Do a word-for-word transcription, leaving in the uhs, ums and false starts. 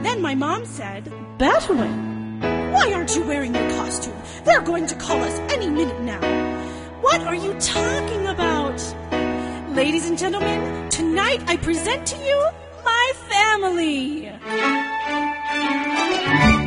then my mom said, "Battling? Why aren't you wearing your costume? They're going to call us any minute now." "What are you talking about?" "Ladies and gentlemen, tonight I present to you my family."